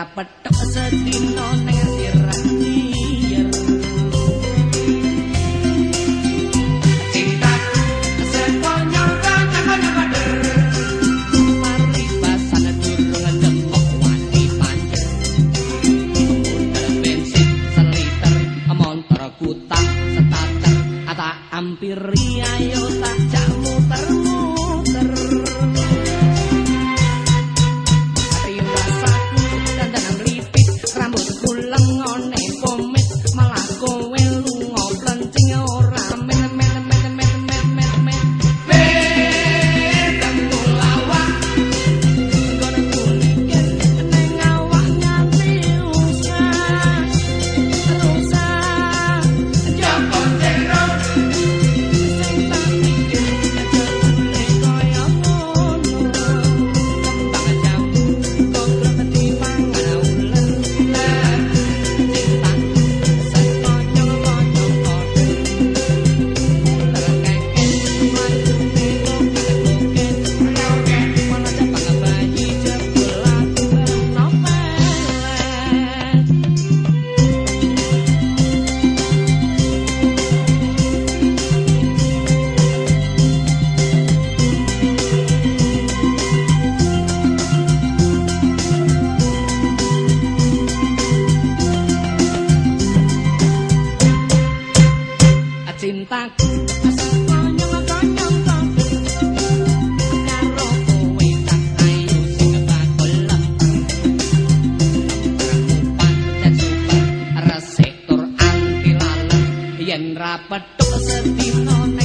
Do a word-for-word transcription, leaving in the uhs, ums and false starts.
ra petuk sedina ning sirah liyer cintaku sekonya kanyang bader paribasan durung demok wani panjer modal bensin seliter montor kutang setater ata ampiri ayo tak jak muter-muter rambut kuleng ngone komit malah kowe lunga plencing ora men men men men men men men kamu lawak ngono kuliken neng awak nganti usah usah joko jero sing tak pikir jane koyo ngono kembang jambu kok lebeti pangaul cintaku konyong-konyong karo kowe tak ayu sing bakul lempeng pancen super resik tur anti lalem yen ra petuk sedina